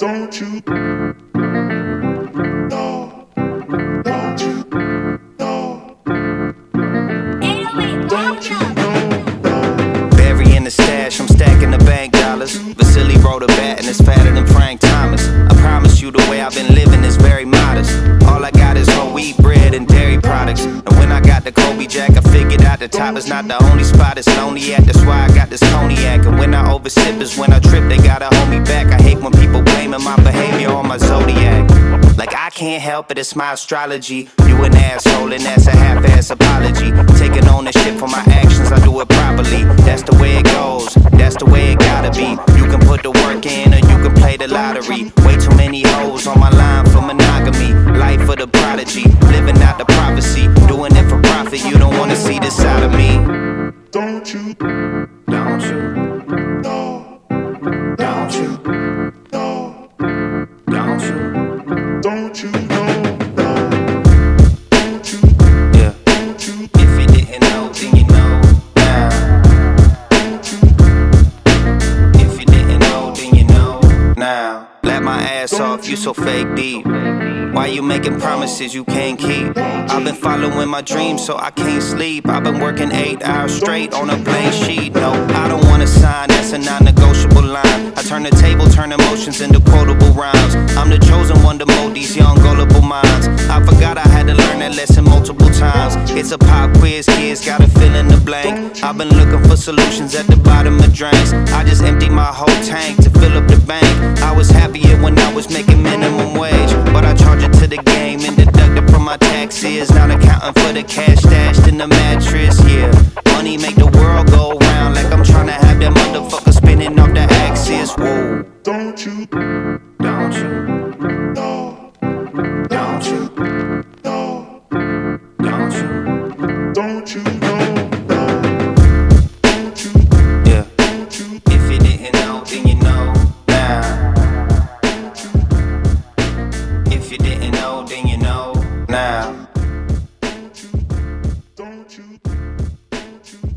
Don't you know? Don't you know? Don't you know? Burying the stash, I'm stacking the bank dollars. Vasily wrote a bat and it's fatter than Frank Thomas. I promise you the way I've been living is very modest. All I got is whole wheat bread and dairy products. And when I got the Kobe Jack, I figured out the top is not the only spot it's lonely at. That's why I got this cognac. And when I oversip is when I trip, they gotta hold me back. I hate when people blaming my behavior on my zodiac. Like I can't help it, it's my astrology. You an asshole and that's a half-ass apology. Taking ownership for my actions, I do it properly. That's the way it goes, that's the way it gotta be. You can put the work in or you can play the lottery. Way too many hoes on my line for monogamy. Life of the prodigy, living out the prophecy. Doing it for profit, you don't wanna see this side of me. Don't you Don't you, know? don't you, No, don't you, don't you know? Don't you, yeah. don't you, If you didn't know, then you know now. If you didn't know, then you know now. Let my ass off, you so fake deep. Why you making promises you can't keep? I've been following my dreams so I can't sleep. I've been working 8 hours straight on a blank sheet. No, I don't wanna sign, that's a non-negotiable line. I turn the table, turn emotions into quotable rhymes. I'm the chosen one to mold these young gullible minds. I forgot I had to learn that lesson multiple times. It's a pop quiz, kids gotta fill in the blank. I've been looking for solutions at the bottom of drinks. I just emptied my whole tank to fill up the bank. I was happier when I was making minimum wage, but I charge it to the game and deduct it from my taxes. Not accounting for the cash stashed in the mattress. Yeah, money make the world go round, like I'm trying to have that motherfucker spinning off the axis. Whoa. don't you Don't you, know? don't you, No, don't you, don't you know? Don't you, yeah. don't you, If you didn't know, then you know now. If you didn't know, then you know now. don't you, don't you.